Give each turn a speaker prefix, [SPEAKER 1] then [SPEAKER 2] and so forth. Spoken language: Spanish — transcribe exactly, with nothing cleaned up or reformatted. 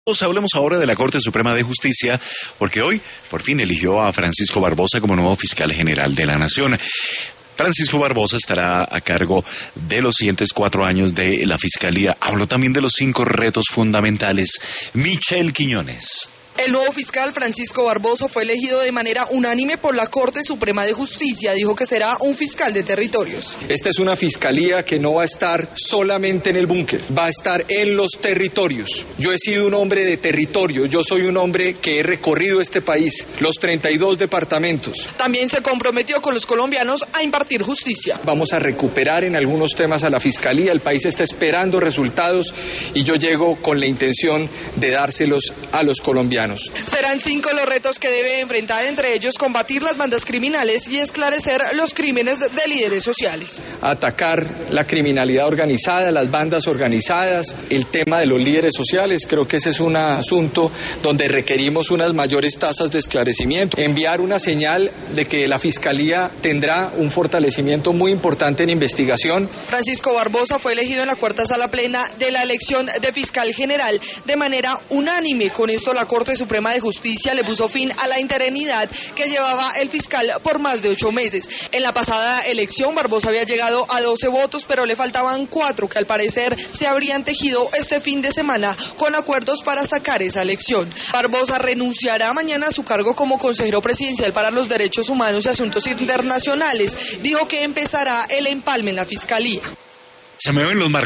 [SPEAKER 1] Hablemos ahora de la Corte Suprema de Justicia, porque hoy por fin eligió a Francisco Barbosa como nuevo fiscal general de la Nación. Francisco Barbosa estará a cargo de los siguientes cuatro años de la Fiscalía. Habló también de los cinco retos fundamentales. Michelle Quiñones.
[SPEAKER 2] El nuevo fiscal Francisco Barbosa fue elegido de manera unánime por la Corte Suprema de Justicia. Dijo que será un fiscal de territorios.
[SPEAKER 3] Esta es una fiscalía que no va a estar solamente en el búnker, va a estar en los territorios. Yo he sido un hombre de territorio, yo soy un hombre que he recorrido este país, los treinta y dos departamentos.
[SPEAKER 2] También se comprometió con los colombianos a impartir justicia.
[SPEAKER 3] Vamos a recuperar en algunos temas a la fiscalía, el país está esperando resultados y yo llego con la intención de dárselos a los colombianos.
[SPEAKER 2] Serán cinco los retos que debe enfrentar, entre ellos combatir las bandas criminales y esclarecer los crímenes de líderes sociales.
[SPEAKER 3] Atacar la criminalidad organizada, las bandas organizadas, el tema de los líderes sociales, creo que ese es un asunto donde requerimos unas mayores tasas de esclarecimiento. Enviar una señal de que la Fiscalía tendrá un fortalecimiento muy importante en investigación.
[SPEAKER 2] Francisco Barbosa fue elegido en la cuarta sala plena de la elección de fiscal general de manera unánime. Con esto la Corte Suprema de Justicia le puso fin a la interinidad que llevaba el fiscal por más de ocho meses. En la pasada elección Barbosa había llegado a doce votos, pero le faltaban cuatro que al parecer se habrían tejido este fin de semana con acuerdos para sacar esa elección. Barbosa renunciará mañana a su cargo como consejero presidencial para los derechos humanos y asuntos internacionales. Dijo que empezará el empalme en la fiscalía.
[SPEAKER 1] Se me ven los